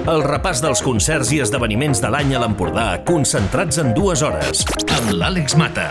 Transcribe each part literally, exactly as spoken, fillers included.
El repàs dels concerts i esdeveniments de l'any a l'Empordà, concentrats en dues hores, amb l'Àlex Mata.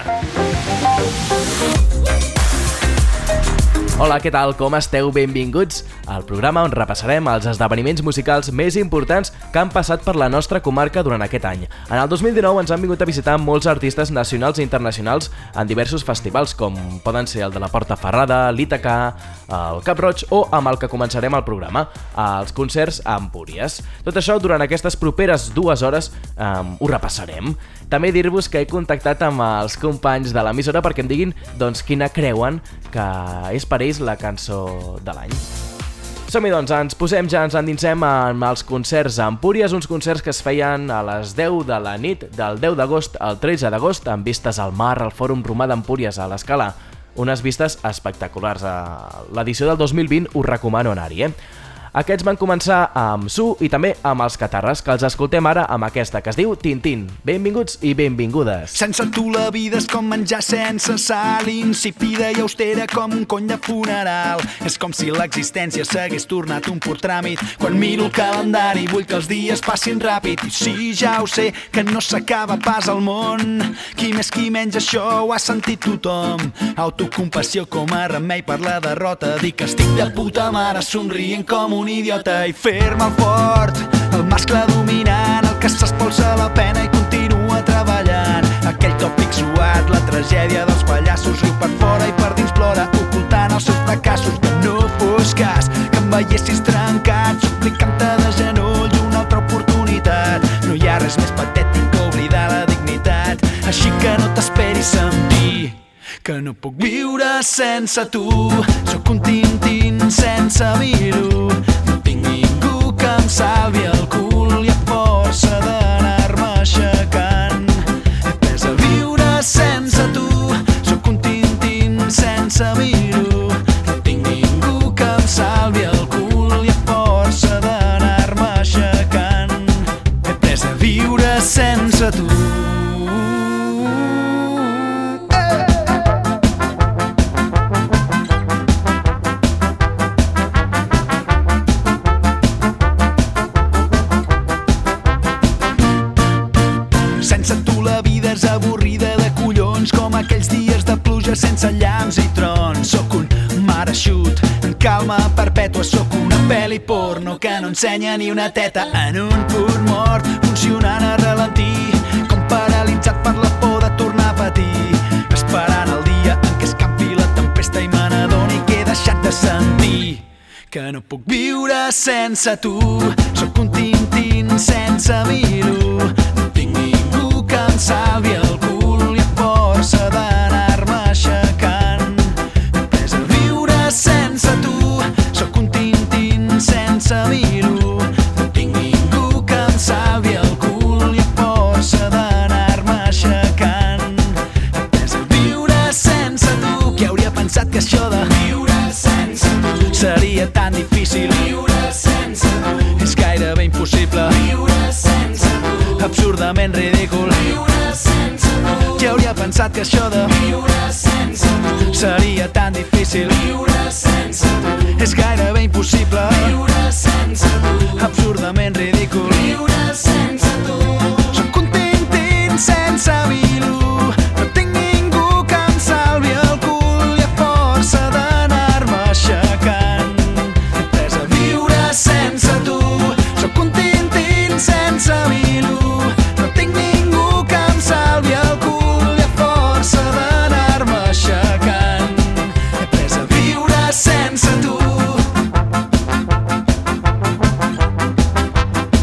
Hola, què tal? Com esteu? Benvinguts al programa on repassarem els esdeveniments musicals més importants que han passat per la nostra comarca durant aquest any. En el dos mil dinou ens han vingut a visitar molts artistes nacionals i internacionals en diversos festivals, com poden ser el de la Porta Ferrada, l'Ítaca, el Cap Roig o amb el que començarem el programa, els concerts a Empúries. Tot això durant aquestes properes dues hores um, ho repassarem. També dir-vos que he contactat amb els companys de l'emissora perquè em diguin doncs, quina creuen que és per ells la cançó de l'any. Som-hi doncs, ens posem ja, ens endinsem amb els concerts a Empúries, uns concerts que es feien a les deu de la nit del deu d'agost al tretze d'agost amb vistes al mar al Fòrum Romà d'Empúries a l'Escala. Unes vistes espectaculars. L'edició del dos mil vint us recomano anar-hi, eh? Aquests van començar amb Su i també amb els Catarres, que els escoltem ara amb aquesta que es diu Tintín. Benvinguts i benvingudes. Sense tu la vida és com menjar sense sal, insípida i austera com un cony de funeral. És com si l'existència s'hagués tornat un pur tràmit. Quan miro el calendari vull que els dies passin ràpid. I sí, ja ho sé, que no s'acaba pas al món. Qui més qui menys això ho ha sentit tothom. Autocompassió com a remei per la derrota. Dir que estic de puta mare somrient com un idiota i fer-me el fort, el mascle dominant, el que s'espolsa la pena i continua treballant. Aquell tòpic suat, la tragèdia dels pallassos, riu per fora i per dins plora, ocultant els seus fracassos. Que no fos cas que em veiessis trencat, suplicant-te de genolls una altra oportunitat. No hi ha res més patètic que oblidar la dignitat, així que no t'esperis sentir que no puc viure sense tu. Sóc un Tintín sense vir-ho, no tinc ningú que em salvi el cul i a força d'anar-me aixecant he après a viure sense tu. Sóc un Tintín sense vir-ho, no tinc ningú que em salvi el cul i a força d'anar-me aixecant he après a viure sense tu. Avorrida de collons com aquells dies de pluja sense llamps i trons. Sóc un mar eixut en calma perpètua, sóc una pel·li porno que no ensenya ni una teta en un punt mort, funcionant a ralentí, com paralitzat per la por de tornar a patir, esperant el dia en què escampi la tempesta i me n'adoni que he deixat de sentir que no puc viure sense tu. Sóc un Tintín sense vir-ho, no tinc ningú que em salvi el cul i a força d'anar-me aixecant he après a viure sense tu. Sóc un Tintín sense vir-ho, no tinc ningú que em salvi el cul i a força d'anar-me aixecant he après a viure sense tu. Qui hauria pensat que això de viure sense tu seria tan difícil? Viure sense tu és gairebé impossible. Viure sense tu, absurdament ridícul. Viure sense tu, qui hauria pensat que això de viure sense tu seria tan difícil? Viure sense tu és gairebé impossible. Viure sense tu, absurdament ridícul. Viure sense tu. Sóc un Tintín sense vir-ho, no tinc ningú que em salvi el cul i a força d'anar-me aixecant he après a viure sense tu. Sóc un Tintín sense vir-ho, no tinc ningú que em salvi el cul i a força d'anar-me aixecant he après a viure sense tu.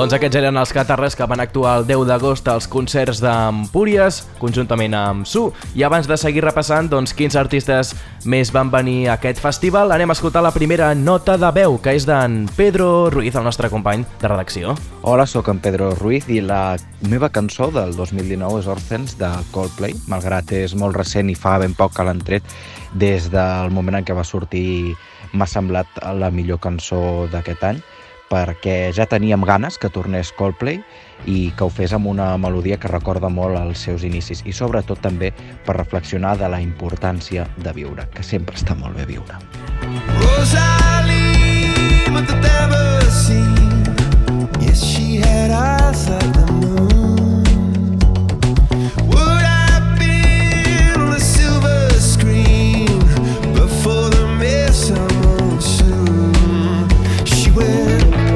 Doncs aquests eren els Catarres que van actuar el deu d'agost als concerts d'Empúries, conjuntament amb Su. I abans de seguir repassant doncs, quins artistes més van venir a aquest festival, anem a escoltar la primera nota de veu, que és d'en Pedro Ruiz, el nostre company de redacció. Hola, sóc en Pedro Ruiz i la meva cançó del dos mil dinou és Orphans de Coldplay, malgrat és molt recent i fa ben poc que l'han tret. Des del moment en què va sortir m'ha semblat la millor cançó d'aquest any, perquè ja teníem ganes que tornés Coldplay i que ho fes amb una melodia que recorda molt els seus inicis i sobretot també per reflexionar de la importància de viure, que sempre està molt bé viure. Rosalie, but the never seen. Yes, she had eyes like the moon. Would I be on a silver screen before the midsummer soon? She went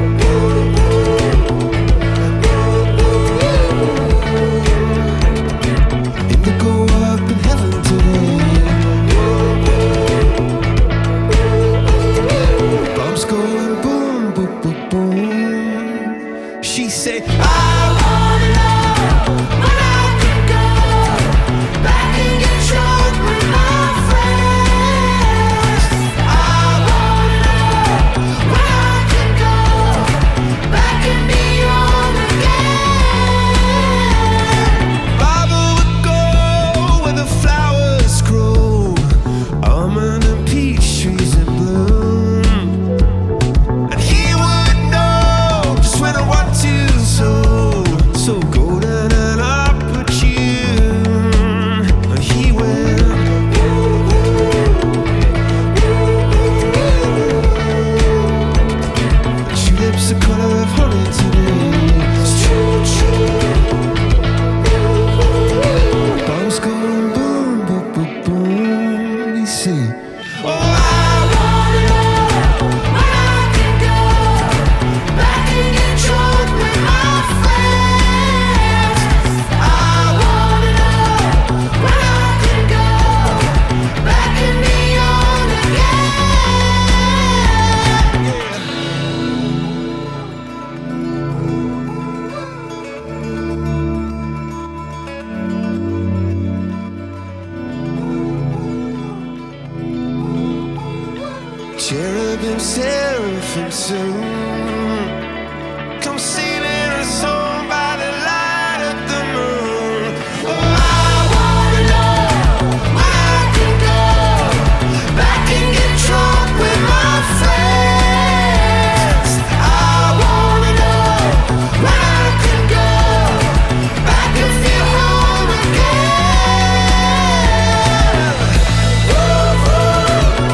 cherubim, seraphim soon come singing a song by the light of the moon. Oh, I wanna know where I can go back and get drunk with my friends. I wanna know where I can go back and feel home again. Ooh, ooh.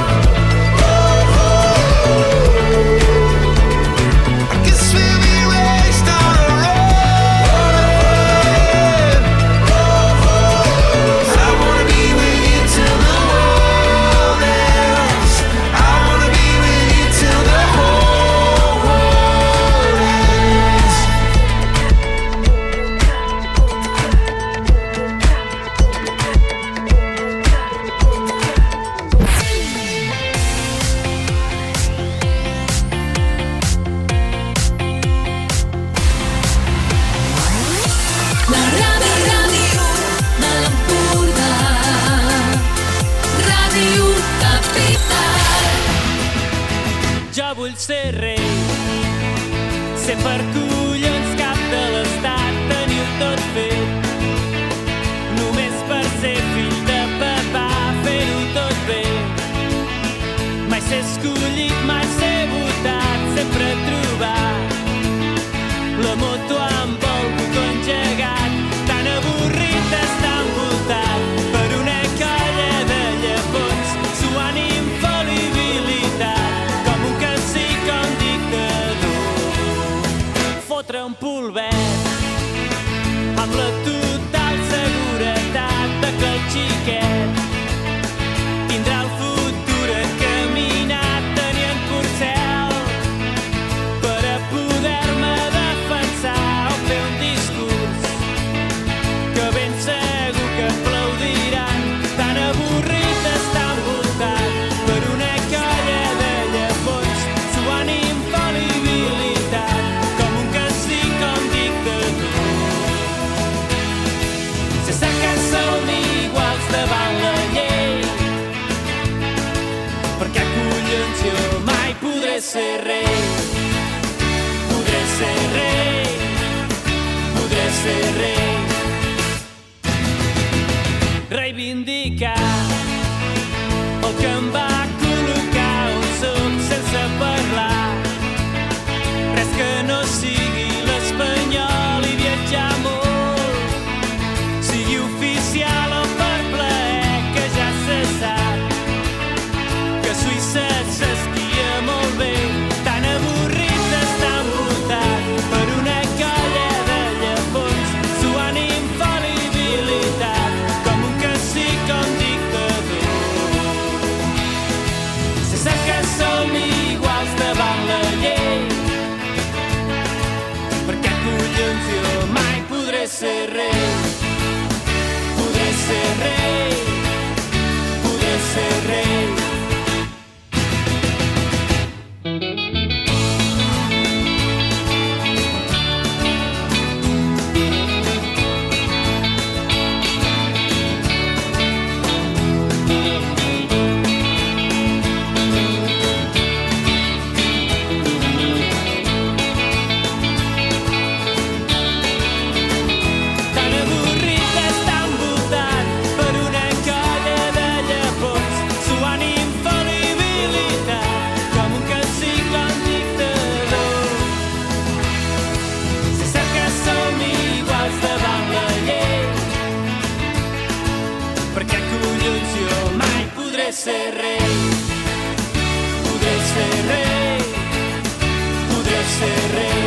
Vull ser rei, ser per collons cap de l'estat, tenir-ho tot fet, només per ser fill de papà, fer-ho tot bé. Mai ser escollit, mai ser votat, sempre trobar la moto amb el botó engegat, tan avorrit d'estar envoltat per una colla de llepons, suant infal·libilitat. Com un cacic, com dir reivindicar el que em va col·locar on soc sense parlar. Res que no sigui l'espanyol i viatjar molt, sigui oficial o per plaer, que ja se sap que a Suïssa s'esquia molt bé. Tan avorrit d'estar envoltat per una colla de llepons, suant infal·libilitat com un cacic o un dictador. Se sap que som iguals davant la llei, perquè collons jo mai podré ser rei. Podré ser rei, podré ser rei. Ser rei, podré ser rei, podré ser rei,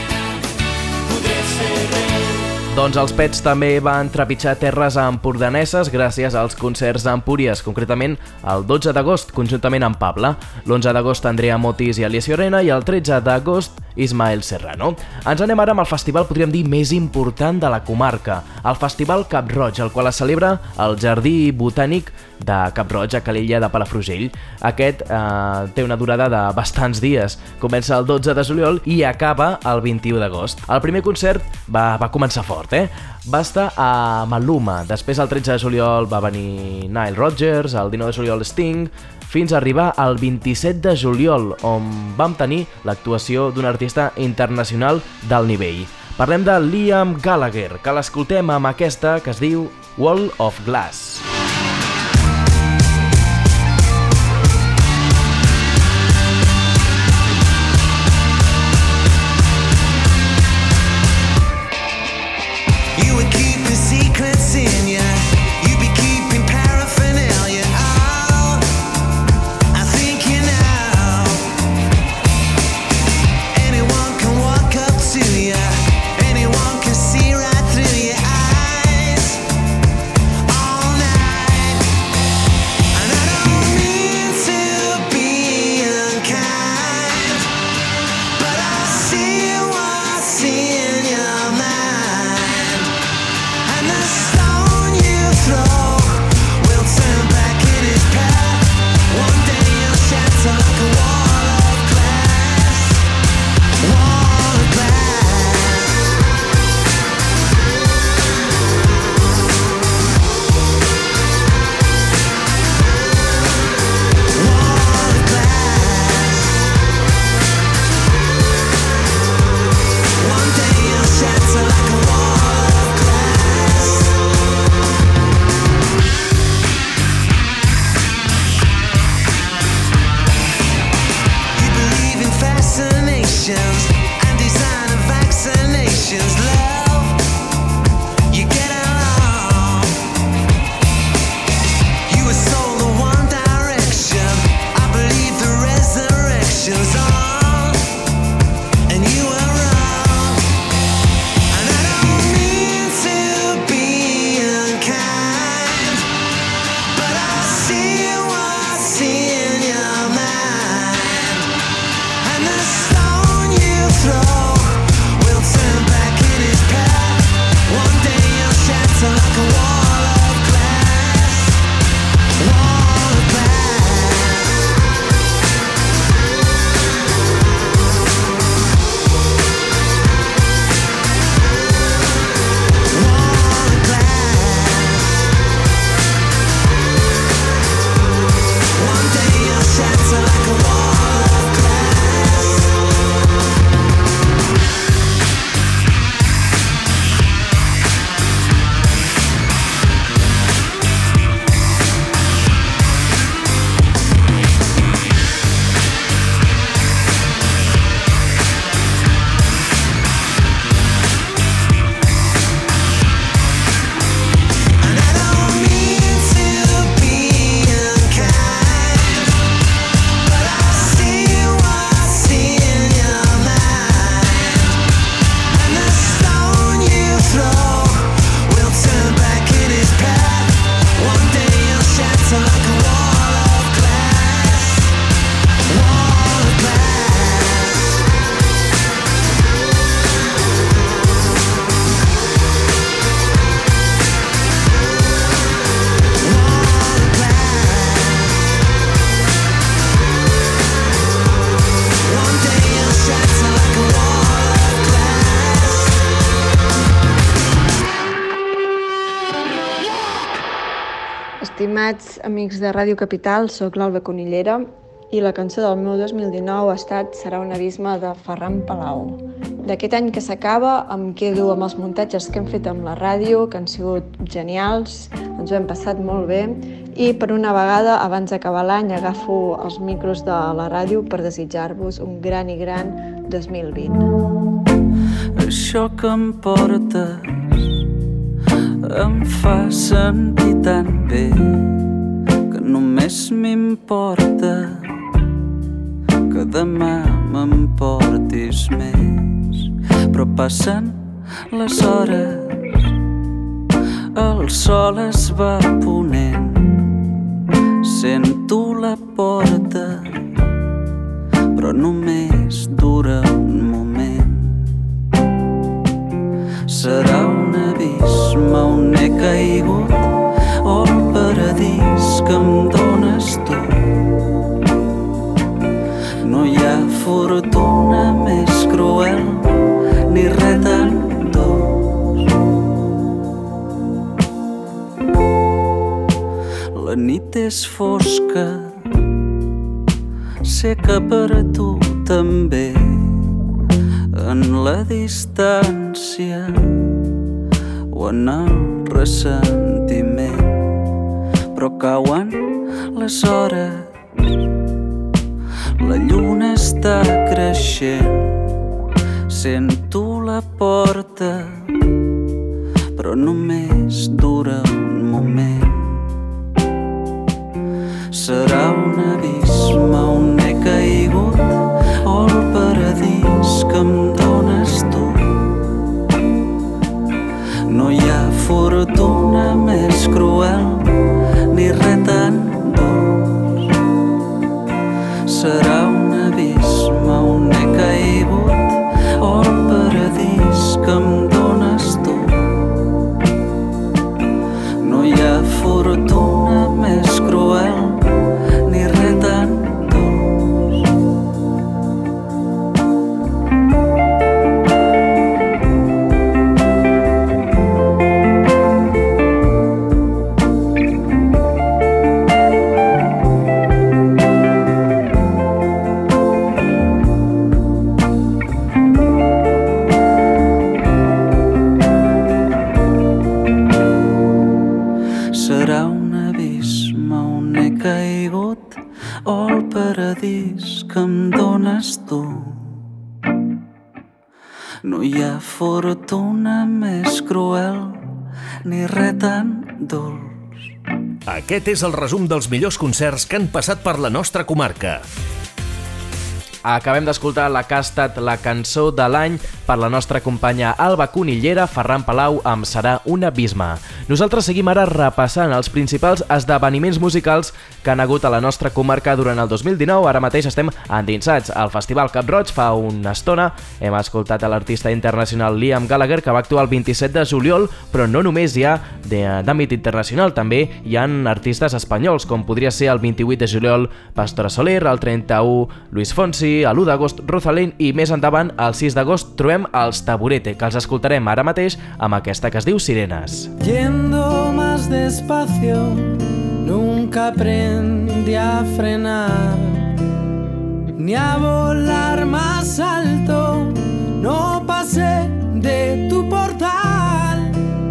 podré ser rei. Doncs els Pets també van trepitjar terres empordaneses gràcies als concerts a Empúries, concretament el dotze d'agost, conjuntament amb Pabla. l'onze d'agost Andrea Motis i Alicia Orena i el tretze d'agost Ismael Serrano. Ens anem ara amb el festival, podríem dir, més important de la comarca, el Festival Cap-roig, el qual es celebra al Jardí Botànic de Cap-roig, a Calella de Palafrugell. Aquest eh, té una durada de bastants dies. Comença el dotze de juliol i acaba el vint-i-u d'agost. El primer concert va, va començar fort, eh? Va estar a Maluma, després el tretze de juliol va venir Nile Rodgers, el dinou de juliol Sting, fins a arribar al vint-i-set de juliol, on vam tenir l'actuació d'un artista internacional d'alt nivell. Parlem de Liam Gallagher, que l'escoltem amb aquesta que es diu Wall of Glass. Anyone can see right through your eyes. All night. Estimats amics de Ràdio Capital, soc l'Alba Conillera i la cançó del meu dos mil dinou ha estat Serà un abisme de Ferran Palau. D'aquest any que s'acaba em quedo amb els muntatges que hem fet amb la ràdio, que han sigut genials, ens ho hem passat molt bé i per una vegada, abans d'acabar l'any, agafo els micros de la ràdio per desitjar-vos un gran i gran dos mil vint. Això que em portes em fa sentir tan bé que només m'importa que demà m'emportis més. Però passen les hores, el sol es va ponent, sento la porta, però només dura un moment. Serà un abisme on he caigut o el paradís que em dones tu. No hi ha fortuna més cruel ni res tan dolç. La nit és fosca, sé que per a tu també. En la distància o en el ressentiment, però cauen les hores, la lluna està creixent, sento la porta, però només dura un moment. Serà un abisme on he caigut o el paradís que em dones tu. No hi ha fortuna més cruel ni res tan dolç. Serà un abisme on he caigut o el paradís que em dones tu. No hi ha fortuna més cruel ni res tan dolç. Serà un abisme on he caigut o el paradís que em dones tu. No hi ha fortuna més cruel ni res tan dolç. Aquest és el resum dels millors concerts que han passat per la nostra comarca. Acabem d'escoltar la que ha estat la cançó de l'any per la nostra companya Alba Conillera, Ferran Palau, amb Serà un abisme. Nosaltres seguim ara repassant els principals esdeveniments musicals que han hagut a la nostra comarca durant el dos mil dinou. Ara mateix estem endinsats al Festival Cap Roig. Fa una estona hem escoltat a l'artista internacional Liam Gallagher, que va actuar el vint-i-set de juliol, però no només hi ha d'àmbit internacional, també hi ha artistes espanyols, com podria ser el vint-i-vuit de juliol Pastora Soler, el trenta-u Luis Fonsi, a l'u d'agost Rosalén i més endavant, el sis d'agost, trobem els Taburete, que els escoltarem ara mateix amb aquesta que es diu Sirenas. Yendo más despacio, nunca aprendí a frenar, ni a volar más alto, no pasé de tu portal.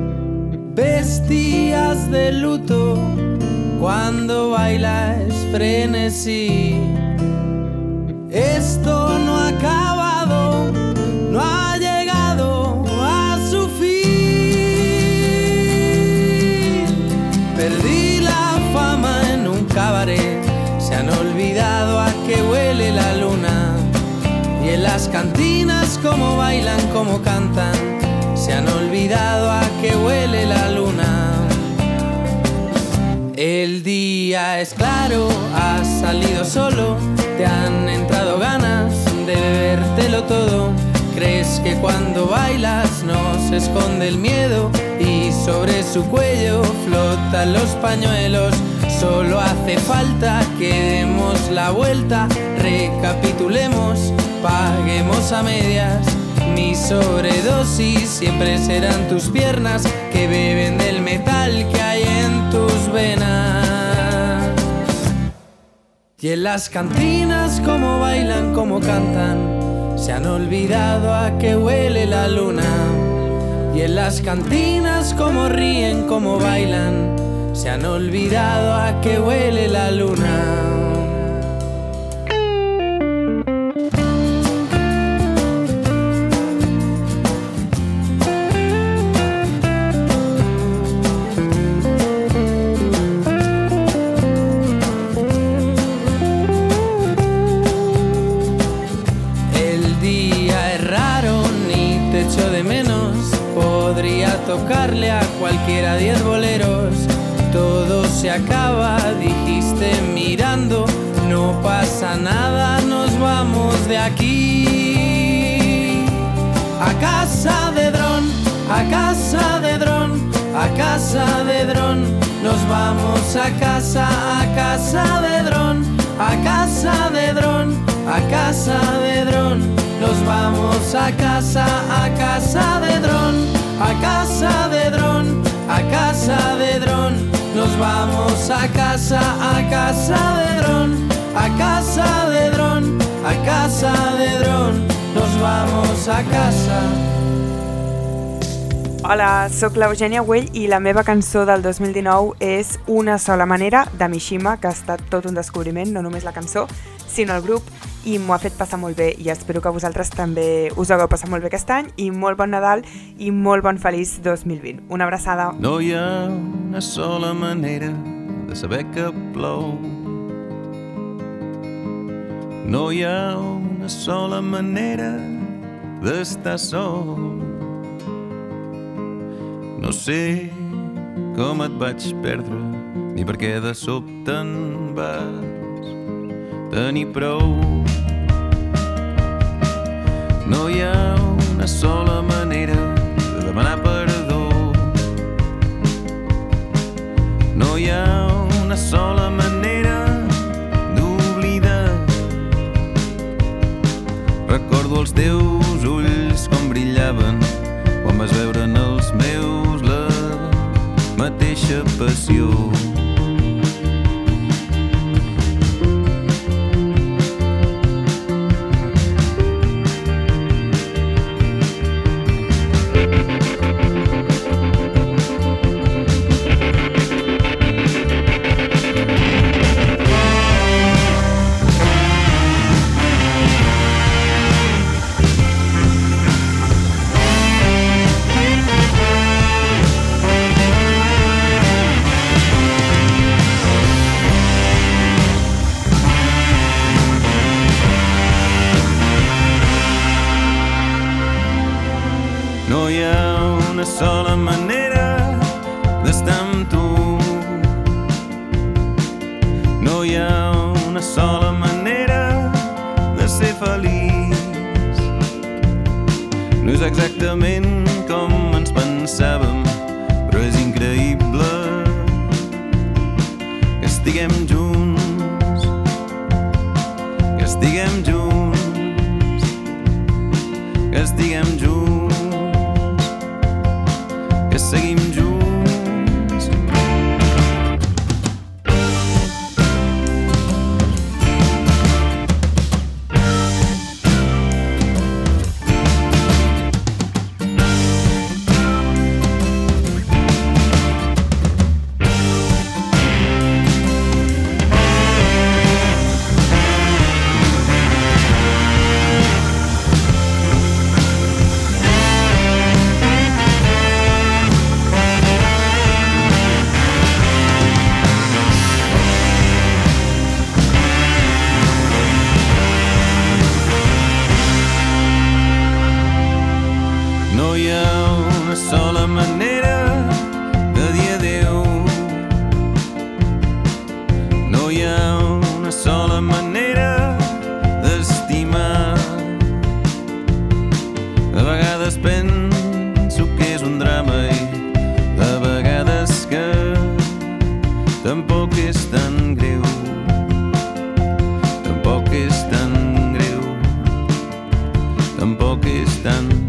Vestías de luto, cuando bailas frenesí. Esto no ha acabado, no ha llegado a su fin. Perdí la fama en un cabaret, se han olvidado a qué huele la luna. Y en las cantinas cómo bailan, cómo cantan, se han olvidado a qué huele la luna. El día es claro, has salido solo, te han entrado ganas de bebértelo todo. Crees que cuando bailas no se esconde el miedo y sobre su cuello flotan los pañuelos. Solo hace falta que demos la vuelta, recapitulemos, paguemos a medias. Mi sobredosis siempre serán tus piernas que beben del metal que hay en tus venas. Y en las cantinas como bailan, como cantan, se han olvidado a qué huele la luna. Y en las cantinas como ríen, como bailan, se han olvidado a qué huele la luna. Tocarle a cualquiera diez boleros, todo se acaba, dijiste mirando, no pasa nada, nos vamos de aquí. A casa de Dron, a casa de Dron, a casa de Dron, nos vamos a casa, a casa de Dron, a casa de Dron, a casa de Dron, nos vamos a casa, a casa de Dron. A casa de Dron, a casa de Dron, nos vamos a casa, a casa de Dron, a casa de Dron, a casa de Dron, nos vamos a casa. Hola, sóc l'Eugènia Güell i la meva cançó del dos mil dinou és Una sola manera, de Mishima, que ha estat tot un descobriment, no només la cançó, sinó el grup, i m'ho ha fet passar molt bé i espero que vosaltres també us hagueu passat molt bé aquest any i molt bon Nadal i molt bon feliç dos mil vint. Una abraçada. No hi ha una sola manera de saber que plou. No hi ha una sola manera d'estar sol. No sé com et vaig perdre ni per què de sobte en vas tenir prou. No hi ha una sola manera de demanar perdó. No hi ha una sola manera d'oblidar. Recordo els teus ulls com brillaven quan vas veure en els meus la mateixa passió. No hi ha una sola manera d'estar amb tu. No hi ha una sola manera de ser feliç. No és exactament com ens pensàvem, però és increïble que estiguem junts, que estiguem junts, que estiguem junts, que seguim junts. No hi ha una sola manera de dir adéu. No hi ha una sola manera d'estimar. De vegades penso que és un drama i de vegades que tampoc és tan greu. Tampoc és tan greu. Tampoc és tan greu.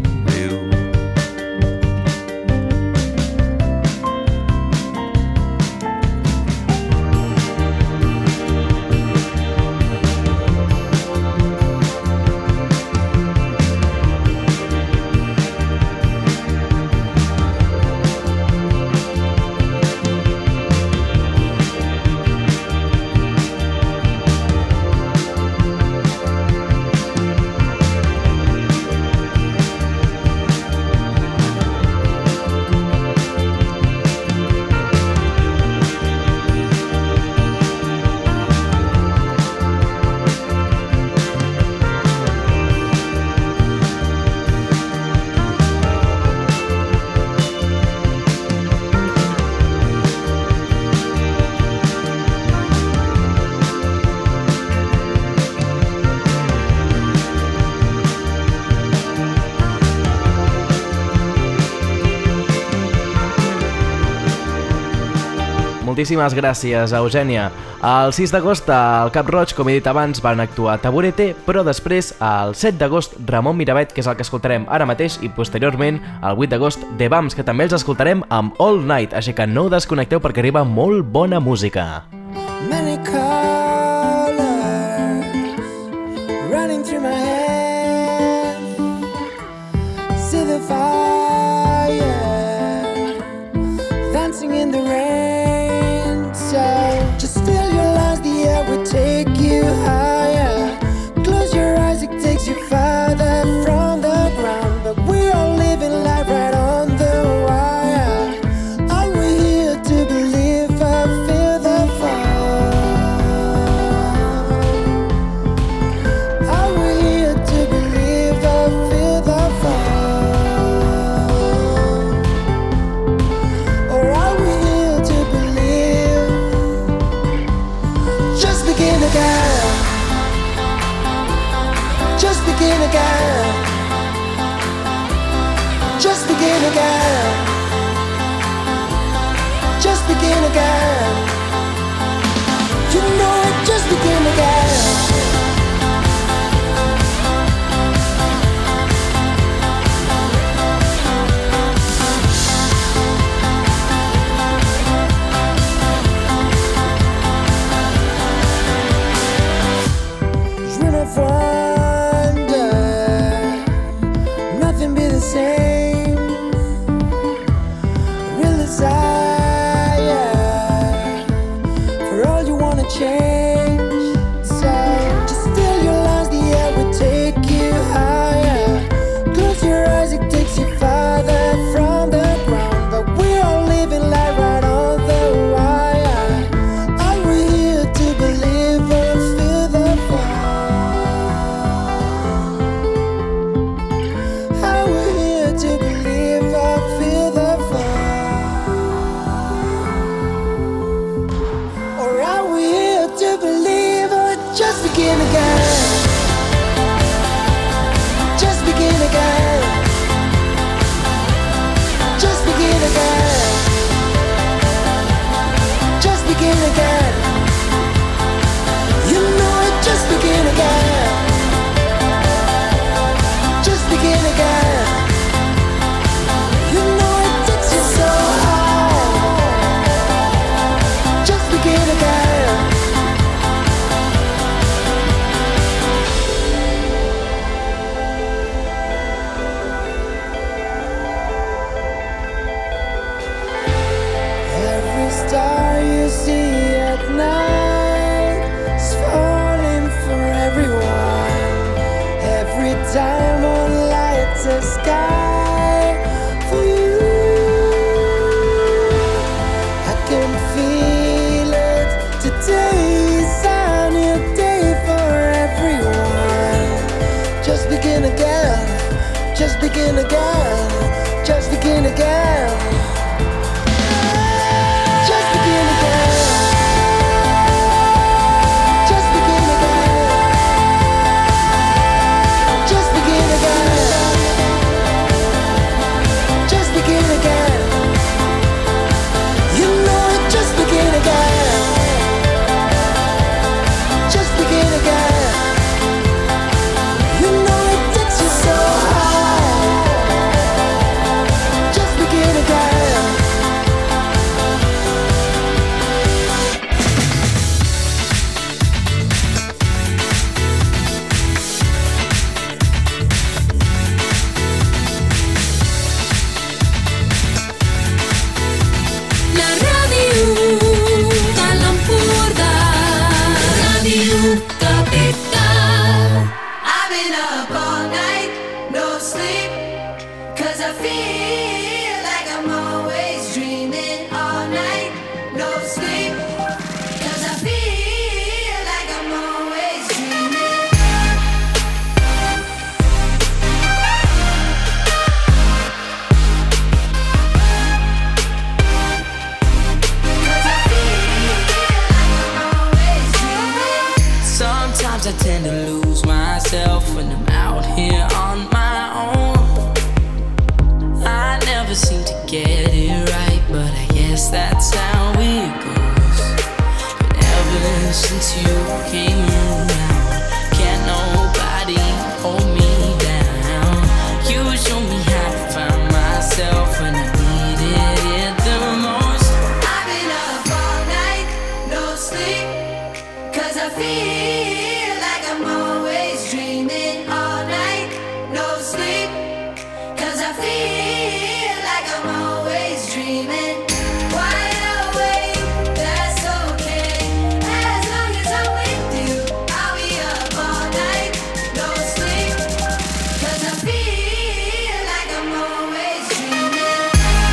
Moltíssimes gràcies, Eugènia. El sis d'agost al Cap Roig, com he dit abans, van actuar Taburete, però després, el set d'agost, Ramon Miravet, que és el que escoltarem ara mateix, i posteriorment, el vuit d'agost, The Bams, que també els escoltarem amb All Night, així que no desconnecteu perquè arriba molt bona música. Many colors running through my head, see the fire dancing in the rain, so just fill your lungs, the air will take you higher, close your eyes, it takes you farther from the ground, but we are living life right on the wire. Are we here to believe I feel the fall? Are we here to believe I feel the fall? Or are we here to believe? Just begin again. Just begin again. Just begin again. Just begin again. You know it, just begin again. Dream of wonder, nothing be the same. Real desire for all you wanna change. So just fill your lungs, the air will take you higher. Close your eyes, it takes you farther from the ground. But we are living life right on the wire. Are we here to believe or feel the fall? Are we here to believe or feel the fall? Or are we here to believe or just begin again? Just begin again. Just begin again. Just begin again. You know it, just begin again. Just begin again. You know it takes you so high. Just begin again. Every star you see at night is falling for everyone. Every diamond lights the sky for you. I can feel it. Today is a new day for everyone. Just begin again. Just begin again. Just begin again. Just begin again. Just begin again. Just begin again. Just begin again. You know it, just begin again. Just begin again. You know it takes you so high. Just begin again. La ràdio de l'Empordà, Ràdio Capital. I've been up all night, no sleep, 'cause I feel like I'm always dreaming all night, no sleep, 'cause I feel like I'm always dreaming. Sometimes I tend to lose myself when I'm out here on my own. I never seem to get it right, but I guess that's how it goes. since you came around. Can't nobody hold me down. You show me how to find myself when I needed it the most. I've been up all night, no sleep, cause I feel like I'm always dreaming. All night, no sleep, cause I feel like I'm always dreaming. Wide awake, that's okay, as long as I'm with you. I'll be up all night, no sleep, cause I feel like I'm always dreaming.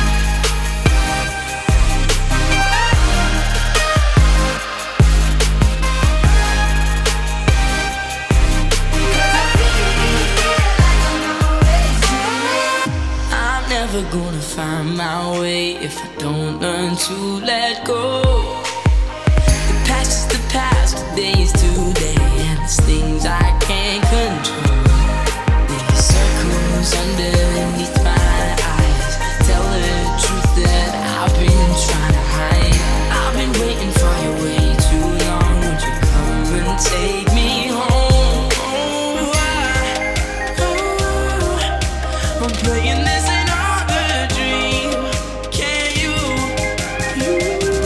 I'm never gonna find my way if I don't learn to let go. The past is the past, today is today, and there's things I can't control. There's circles underneath my eyes, tell the truth that I've been trying to hide. I've been waiting for you way too long. Won't you come and take me home? Oh, I, oh, I'm praying this ain't all a dream. Can you, you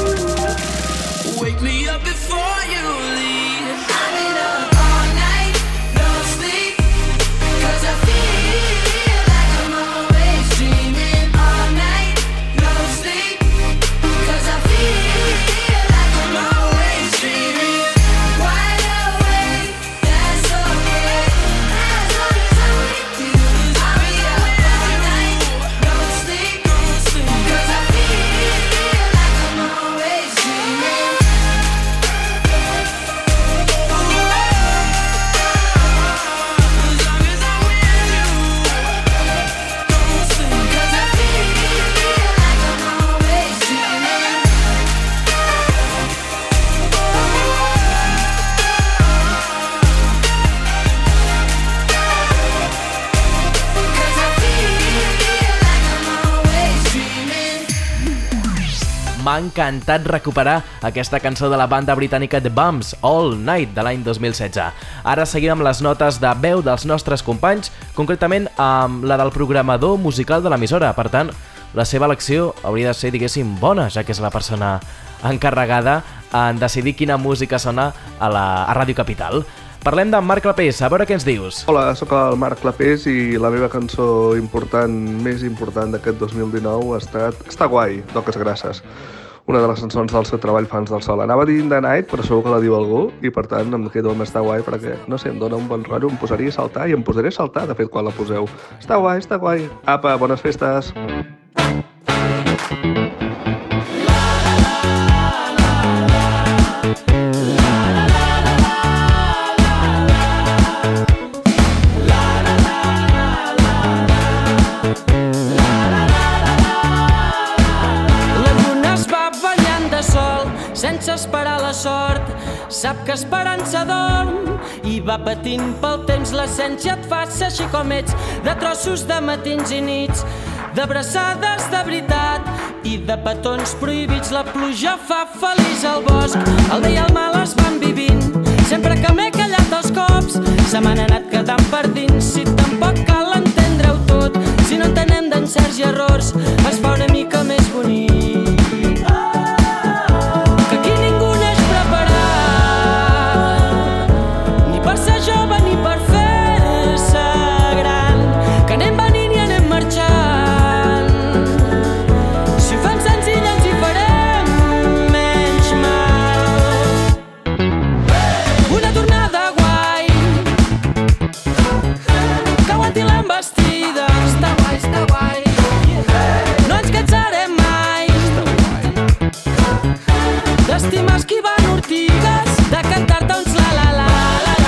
wake me up before you leave? I've been up all night, no sleep, cause I feel like I'm always dreaming. All night, no sleep, cause I feel like I'm always dreaming. Wide awake, that's okay, as long as I'm with you. I'll be up all night, no sleep, cause I feel like I'm always dreaming. M'ha encantat recuperar aquesta cançó de la banda britànica The Bumps, All Night, de l'any dos mil setze. Ara seguim amb les notes de veu dels nostres companys, concretament amb la del programador musical de l'emissora. Per tant, la seva elecció hauria de ser, diguéssim, bona, ja que és la persona encarregada en decidir quina música sona a, la, a Ràdio Capital. Parlem d'en Marc Clapés, a veure què ens dius. Hola, sóc el Marc Clapés i la meva cançó important, més important d'aquest dos mil dinou ha estat Està guai, d'Oques Grasses. Una de les cançons del seu treball Fans del Sol. Anava dient The Night, però segur que la diu algú i per tant em quedo amb Està guai perquè, no sé, em dona un bon rotllo, em posaria a saltar i em posaré a saltar, de fet, quan la poseu. Està guai, està guai. Apa, bones festes! Sense esperar la sort, sap que esperança dorm i va patint pel temps. L'essència et fa ser així com ets, de trossos de matins i nits, d'abraçades de veritat i de petons prohibits. La pluja fa feliç al bosc, el bé i el mal es van vivint. Sempre que m'he callat els cops, se m'han anat quedant per dins. Si tampoc cal entendre-ho tot, si no entenem d'encerts i errors, es fa una mica més bonic. Jove ni per fer-se gran, que anem venint i anem marxant. Si ho fem senzill ens hi farem menys mal. Una tornada guai, que aguanti l'embestida. Està guai, està guai, no ens cansarem mai d'estimar esquivant ortigues, de cantar-te uns la la la.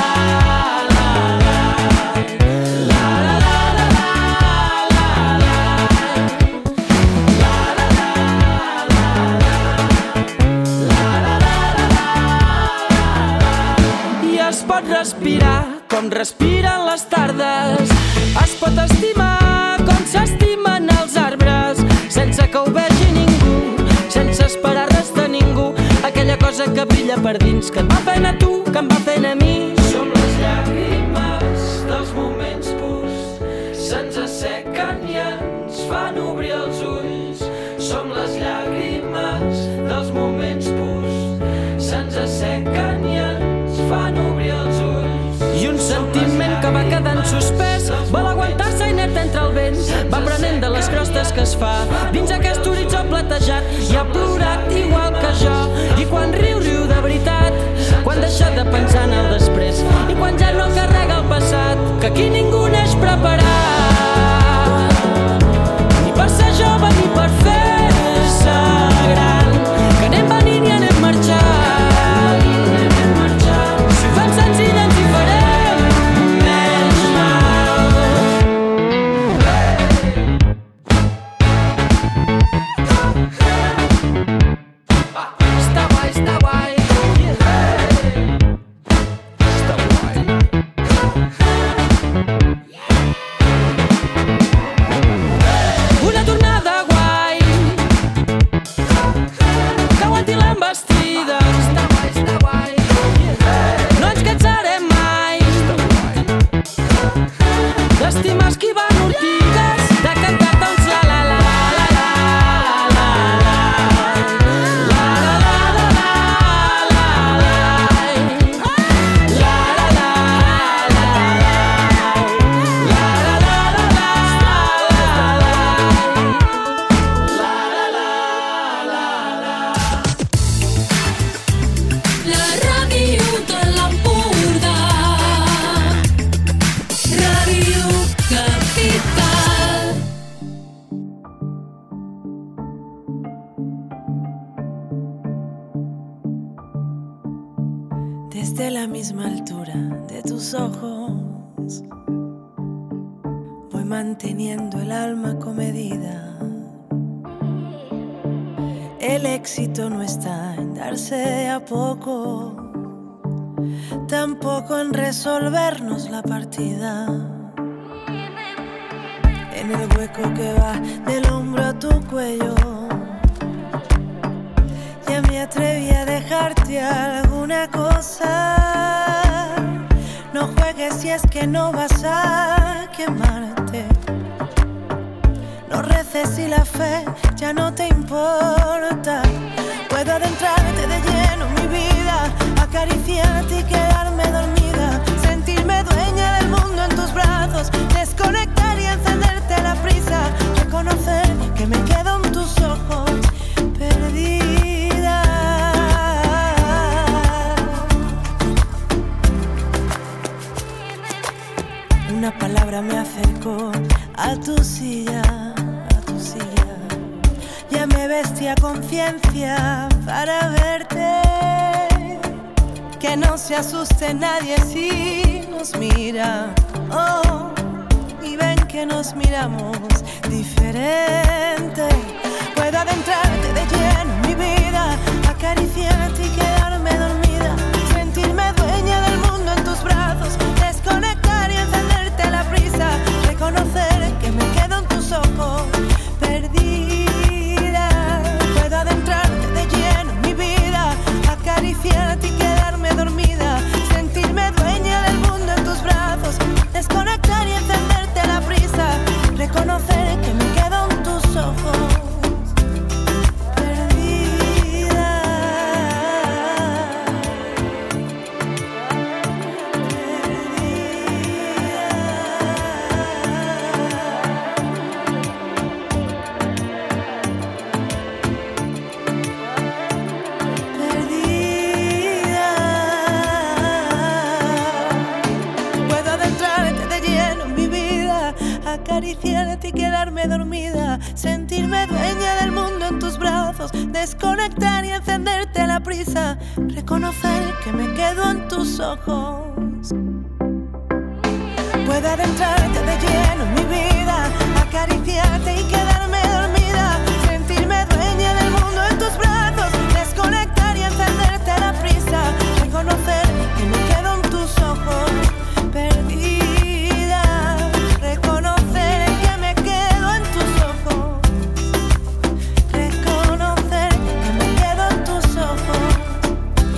Respirar com respiren les tardes, es pot estimar com s'estimen els arbres, sense que ho vegi ningú, sense esperar res de ningú, aquella cosa que brilla per dins, que et va fent a tu, que em va fent a mi. Som les llàgrimes dels moments purs, se'ns assequen i ens fan obrir els ulls. Som les llàgrimes dels moments purs, se'ns assequen i ens fan obrir els ulls. I un sentiment que va quedant suspès vol aguantar-se inert entre el vent, va prenent de les crostes que es fa dins aquest horitzó platejat i ha plorat igual que jo. I quan riu, riu de veritat, quan deixa de pensar en el després i quan ja no carrega el passat, que aquí ningú neix preparat ni per ser jove ni per fer-se gran, que anem venint i anem marxant. Si ho fem senzill ens hi farem menys mal. Està guai, està guai. Està guai. Una tornada guai que aguanti l'embestida. Està guai, està guai. No ens cansarem mai d'estimar esquivant ortigues, de cantar-te uns la la la la la la la la la la la La ràdio de l'Empordà, Ràdio Capital. Desde la misma altura de tus ojos voy manteniendo el alma comedida. El éxito no está en darse a poco, tampoco en resolvernos la partida. En el hueco que va del hombro a tu cuello, ya me atreví a dejarte alguna cosa. No juegues si es que no vas a quemarte. No reces si la fe ya no te importa. Puedo adentrarte de lleno en mi vida, acariciarte y quedarme dormida, sentirme dueña del mundo en tus brazos, desconectar y encenderte la prisa, reconocer que me quedo en tus ojos perdida. Una palabra me acercó a tu silla, a tu silla. Ya me vestí a conciencia para verte. Que no se asuste nadie si nos mira. Oh, y ven que nos miramos diferente. Puedo adentrarte de lleno en mi vida, acariciarte y quedarme dormida, sentirme dueña del mundo en tus brazos, desconectar y encenderte la prisa, reconocer que me quedo en tus ojos perdida. Puedo adentrarte de lleno en mi vida, acariciarte y quedarme dormida, sentirme dueña del mundo en tus brazos, desconectar y encenderte la prisa, reconocer que me quedo en tus ojos perdida. Puedo adentrarte de lleno en mi vida, acariciarte y quedarme dormida, sentirme dueña del mundo en tus brazos, desconectar y encenderte la prisa, reconocer que me quedo en tus ojos. Puedo adentrarte de lleno en mi vida, acariciarte y quedarme dormida, sentirme dueña del mundo en tus brazos, desconectar y encenderte la prisa, reconocer que me quedo en tus ojos perdida, reconocer que me quedo en tus ojos, reconocer que me quedo en tus ojos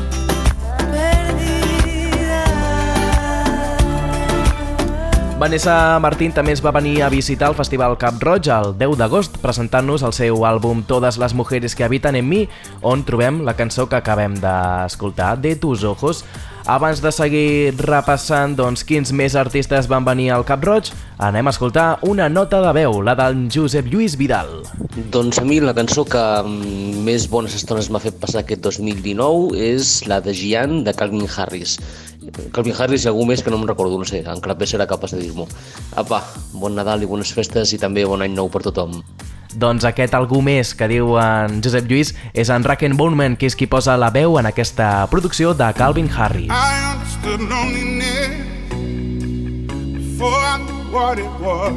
Vanessa Martín també ens va venir a visitar el Festival Cap Roig el deu d'agost, presentant-nos el seu àlbum Todas las mujeres que habitan en mí, on trobem la cançó que acabem d'escoltar, De tus ojos. Abans de seguir repassant doncs, quins més artistes van venir al Cap Roig, anem a escoltar una nota de veu, la del Josep Lluís Vidal. Doncs a mi la cançó que més bones estones m'ha fet passar aquest dos mil dinou és la de Gian, de Calvin Harris. Calvin Harris i algú més que no me'n recordo, no sé, en Clapé serà capaç de dir-m'ho. Apa, bon Nadal i bones festes i també bon any nou per tothom. Doncs aquest algú més que diu en Josep Lluís és en Raken Bowman, que és qui posa la veu en aquesta producció de Calvin Harris. I understood loneliness before I knew what it was.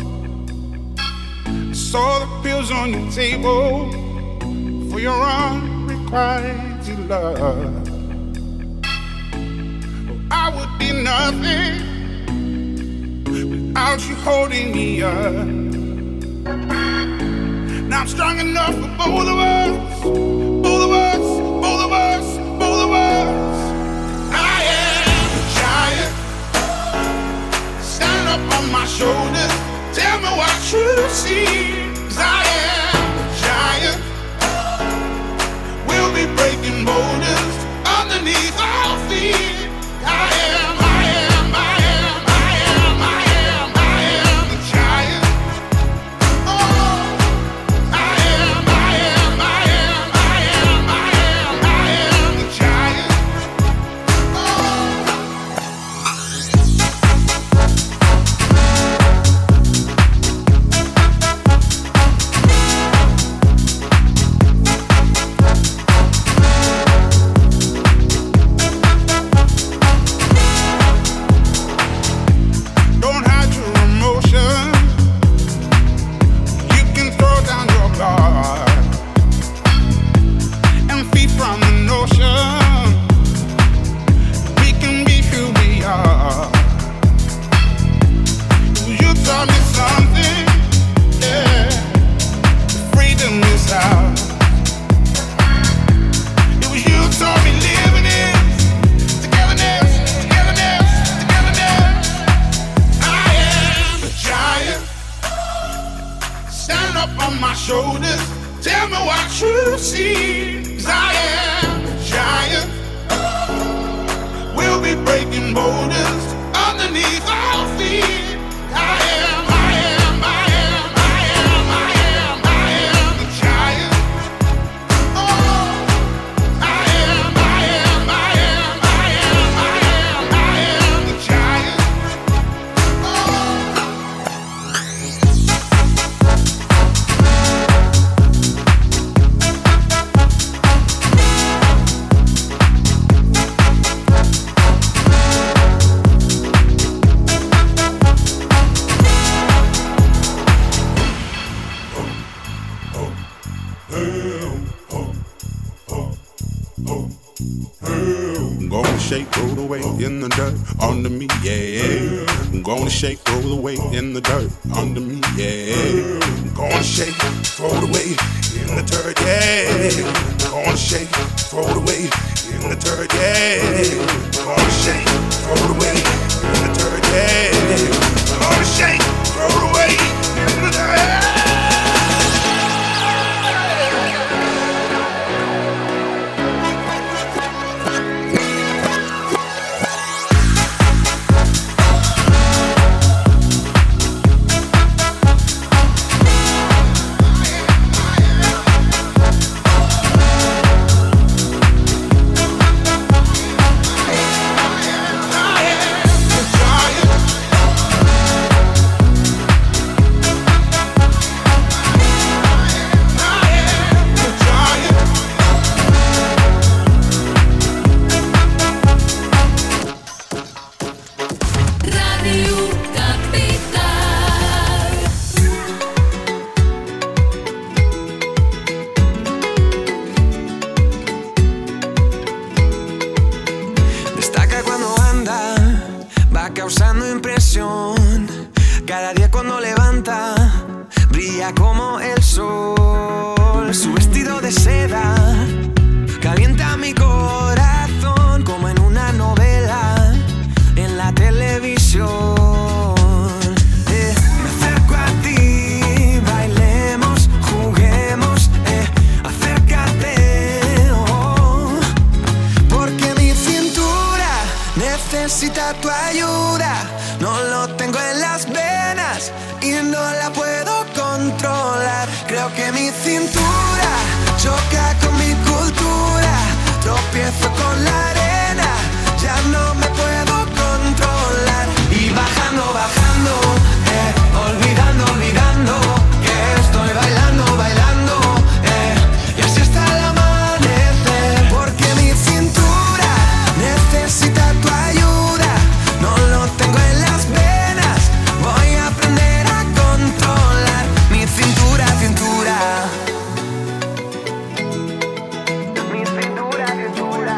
I saw the pills on your table for your unrequited love. I would be nothing without you holding me up. Now I'm strong enough for both of us, both of us, both of us, both of us. I am a giant. Stand up on my shoulders, tell me what you see. 'Cause I am a giant. We'll be breaking boulders underneath our feet. I am, I am, I am, I am, I am, I am a giant. Oh, I am, I am, I am, I am, I am, I am a giant. Don't hide your emotion. You can throw down your guard and feed from the notion. We can be who we are. You taught me something, yeah. Freedom is ours. It was you taught me living is togetherness, togetherness, togetherness. I am a giant. Stand up on my shoulders, tell me what you see. 'Cause I am a giant. We'll be breaking boulders underneath our feet. I am, I am, I am, I am, I am, I am a giant. Oh, I am, I am, I am, I am, I am, I am a giant. I'm gonna shake, roll away in the dirt under me, yeah. I'm gonna shake, roll away in the dirt under me, yeah. I'm gonna shake, throw it away in the dirt, yeah. I'm gonna shake, throw it away in the dirt, yeah. I'm gonna shake, throw it away in the dirt, yeah. I'm gonna shake, throw it away in the dirt. causando impresión. Cada día cuando levanta, brilla como el sol. Su vestido de seda calienta mi corazón como en una novela en la televisión. necesita tu ayuda. No lo tengo en las venas y no la puedo controlar. Creo que mi cintura choca con mi cultura. Tropiezo con la arena, ya no me puedo controlar. Y bajando, bajando, eh, olvidando, olvidando que estoy bailando, bailando, eh, y así hasta el amanecer. Porque mi cintura necesita tu ayuda. No lo tengo en las venas, voy a aprender a controlar mi cintura, cintura. Mi cintura, cintura.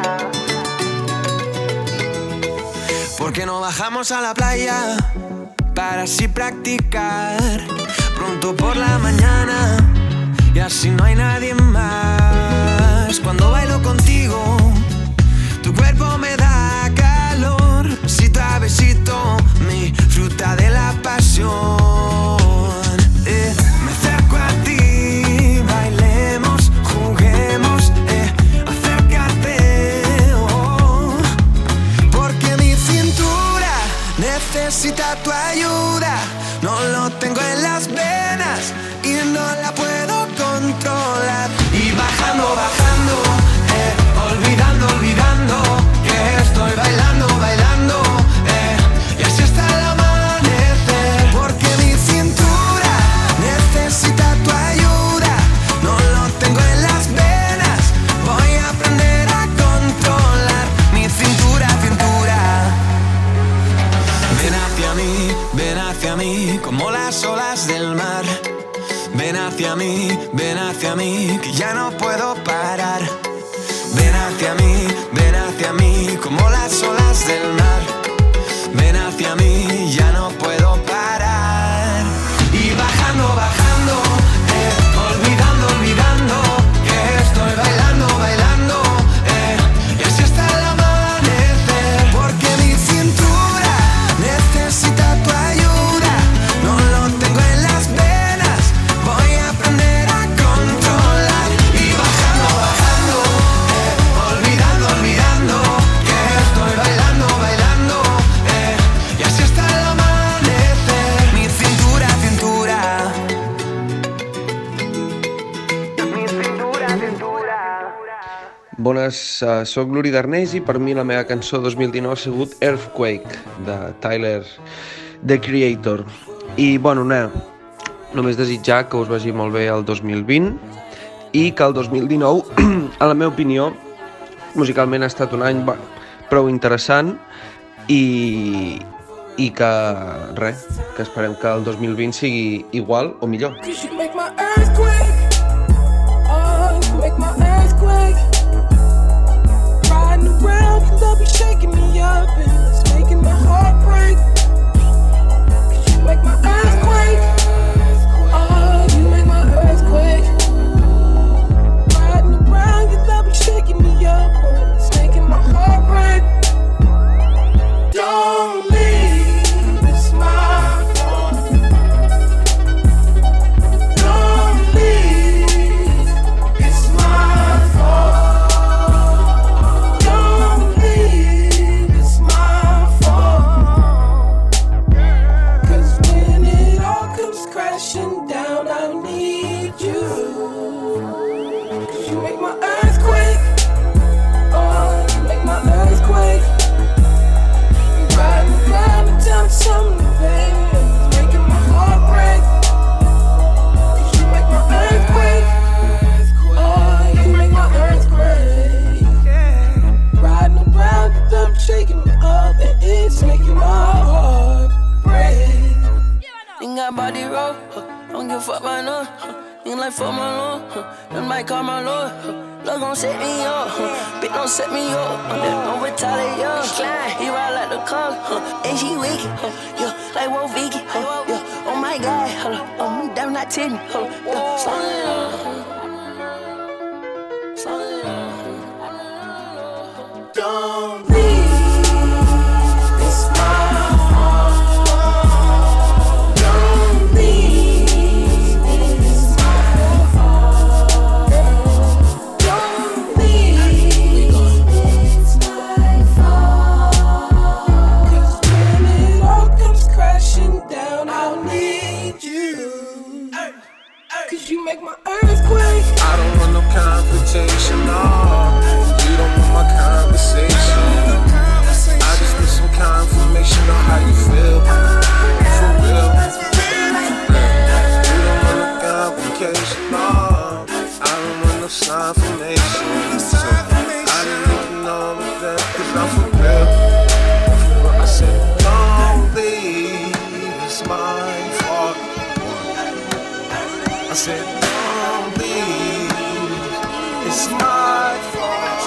¿Por qué no bajamos a la playa para así practicar pronto por la mañana y así no hay nadie más? Cuando bailo contigo, tu cuerpo me da calor, besito a besito, mi fruta de la pasión. Eh, me acerco a ti, bailemos, juguemos, eh, acércate, oh, porque mi cintura necesita tu ayuda. No lo tengo en las venas y no la puedo controlar. Y bajando, bajando, eh, olvidando, olvidando que estoy bailando, bailando, eh, y así hasta el amanecer. Porque mi cintura necesita tu ayuda. No lo tengo en las venas, voy a aprender a controlar mi cintura, cintura. Ven hacia mí, ven hacia mí, como las olas del mar. Ven hacia mí, ven hacia mí, que ya no puedo parar. Ven hacia mí, ven hacia mí, como las olas del mar. Ven hacia mí, ya no puedo parar. Y bajando, bajando, eh, olvidando, olvidando que estoy bailando, bailando, eh, y así hasta el amanecer. Porque mi cintura necesita tu ayuda. No lo tengo en las venas, voy a aprender a controlar. Y bajando, bajando, eh, olvidando, olvidando que estoy bailando, bailando, eh, y así hasta el amanecer. Mi cintura, cintura. Mi cintura, cintura. Bones, uh, soc l'Uri Darnés i per mi la meva cançó dos mil dinou ha sigut Earthquake, de Tyler, The Creator. I, bueno, no, només desitjar que us vagi molt bé el dos mil vint i que el dos mil dinou, en la meva opinió, musicalment ha estat un any bueno, prou interessant i, i que, res, que esperem que el dos mil vint sigui igual o millor. Cause you make my earthquake. Oh, you make my earthquake. Riding around, you love me shaking me up, and it's making my heart break. Cause you make my earthquake. Oh, you make my earthquake. Riding around, you love me shaking me up, and it's making my heart break. Don't leave, it's my fault. Don't leave, it's my fault. Don't leave, it's my fault. Cause when it all comes crashing down, I need you. Cause you make my earthquake. Oh, you make my earthquake. Riding around and telling something, baby, it's making my heart break. Cause you make my earthquake. Oh, you make my earthquake. Riding around and them shaking me up, and it's making my heart break. Ain't got body roll, huh? Don't give a fuck about none, huh? Ain't like fuck my lord, huh? Them might call my lord, huh? Love gon' set me up, huh? Bitch don't set me up, huh? Then don't retaliate, young slime. He ride like the car, huh? And she wicked, huh? Yeah, like Wolf Vicky, huh? Yeah, oh my God, hold up, oh me damn not titty, hold up, yeah, slow it down, slow it down. Don't leave, it's my fault. Don't leave, it's my fault. Don't leave, it's my fault. not for real. I said, don't leave, it's my fault. I said, don't leave, it's my fault.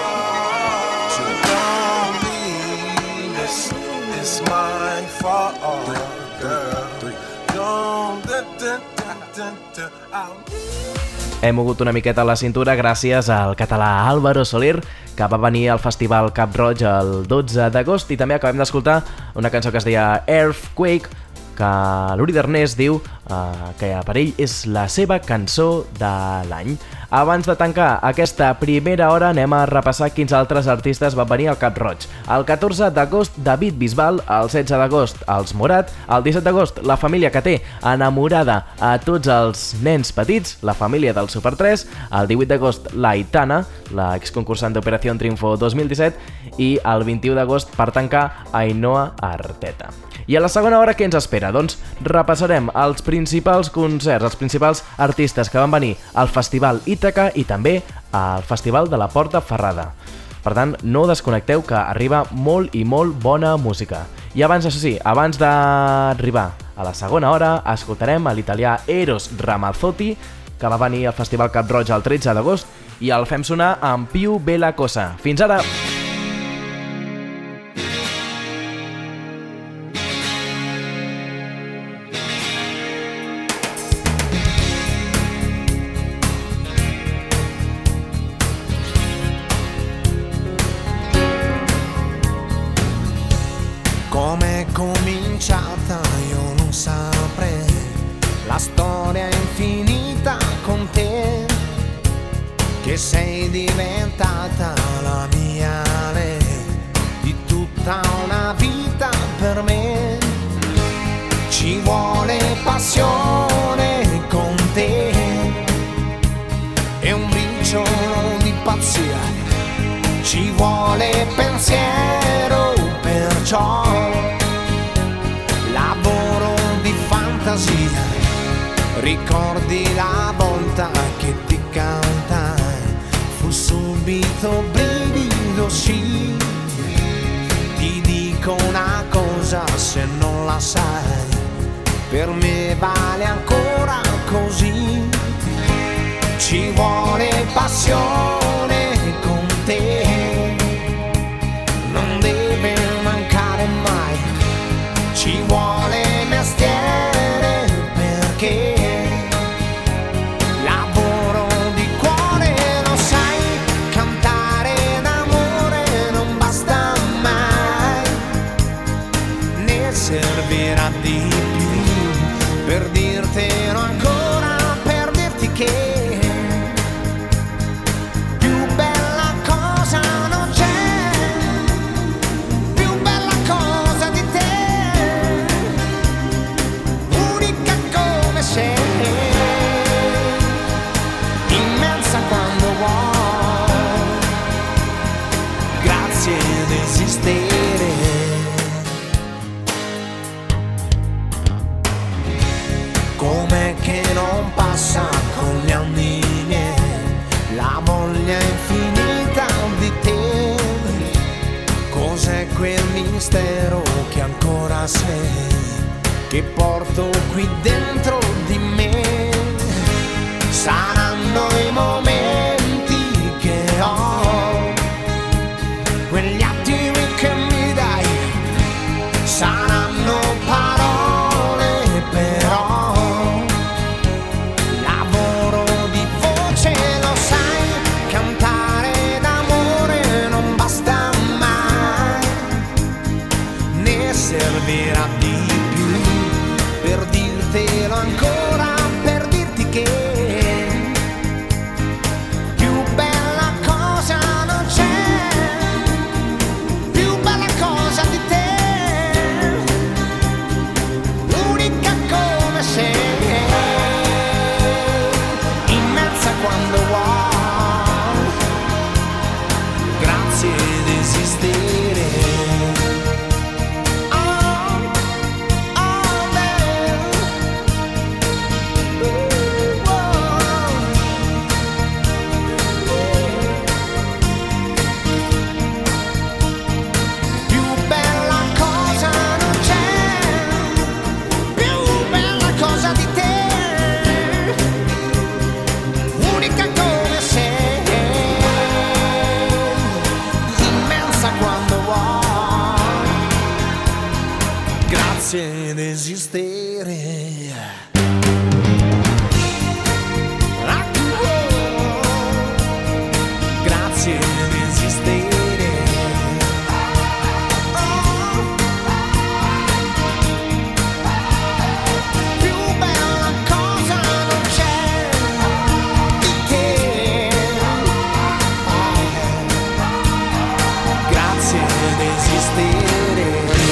Don't leave, it's, it's my fault, girl. Don't, da, da, da, da, da, I'll... Hem mogut una miqueta la cintura gràcies al català Álvaro Soler, que va venir al Festival Cap Roig el dotze d'agost, i també acabem d'escoltar una cançó que es deia Earthquake, que l'Uri Darnés diu eh, que per ell és la seva cançó de l'any. Abans de tancar aquesta primera hora anem a repassar quins altres artistes van venir al Cap Roig. El catorze d'agost, David Bisbal. El setze d'agost, els Morat. El disset d'agost, la família que té enamorada a tots els nens petits, la família del Super tres. El divuit d'agost, la Aitana, l'exconcursant d'Operació Triunfo dos mil disset. I el vint-i-u d'agost, per tancar, Ainhoa Arteta. I a la segona hora què ens espera? Doncs repassarem els principals concerts, els principals artistes que van venir al Festival Ítaca i també al Festival de la Porta Ferrada. Per tant, no desconnecteu, que arriba molt i molt bona música. I abans, això sí, abans d'arribar a la segona hora, escoltarem a l'italià Eros Ramazzotti, que va venir al Festival Cap Roig el tretze d'agost, i el fem sonar amb Più Bella Cosa. Fins ara! Com'è cominciata io non saprei, la storia è infinita con te, che sei diventata la mia lei, di tutta una vita per me. Ci vuole passione con te e un briciolo di pazzia, ci vuole pensiero, perciò lavoro di fantasia. Ricordi la volta che ti cantai, fu subito brivido, sì. Ti dico una cosa, se non la sai, per me vale ancora così. Ci vuole passione con te, non deve mancare mai. Ci vuole mestiere perché lavoro di cuore, lo sai, cantare d'amore non basta mai, ne servirà di più per dirtelo ancora, per dirti che com'è che non passa con gli anni miei la voglia infinita di te. Cos'è quel mistero che ancora sei, che porto qui dentro di me? Saranno i momenti che ho, quegli attimi che mi dai, saranno parole però, lavoro di voce, lo sai, cantare d'amore non basta mai, ne servirà di più per dirtelo ancora, per dirti che Grazie di esistere. Grazie di esistere. Più bella cosa non c'è di te. Grazie di esistere.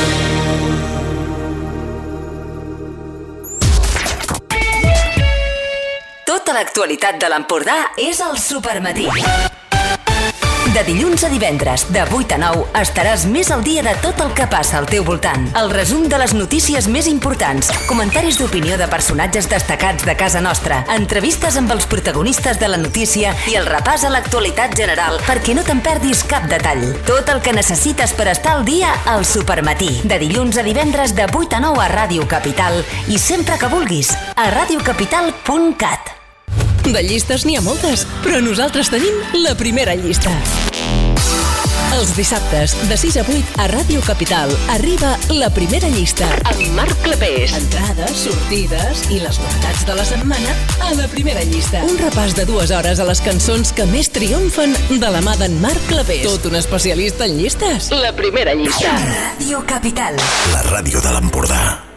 Tota l'actualitat de l'Empordà és al Supermatí. De dilluns a divendres, de vuit a nou, estaràs més al dia de tot el que passa al teu voltant. El resum de les notícies més importants, comentaris d'opinió de personatges destacats de casa nostra, entrevistes amb els protagonistes de la notícia i el repàs a l'actualitat general perquè no te'n perdis cap detall. Tot el que necessites per estar al dia al Supermatí. De dilluns a divendres, de vuit a nou a Ràdio Capital i sempre que vulguis, a radiocapital punt cat. De llistes n'hi ha moltes, però nosaltres tenim la primera llista. Els dissabtes, de sis a vuit, a Ràdio Capital, arriba la primera llista. Amb Marc Clapés. Entrades, sortides i les novetats de la setmana a la primera llista. Un repàs de dues hores a les cançons que més triomfen de la mà d'en Marc Clapés. Tot un especialista en llistes. La primera llista. Ràdio Capital. La ràdio de l'Empordà.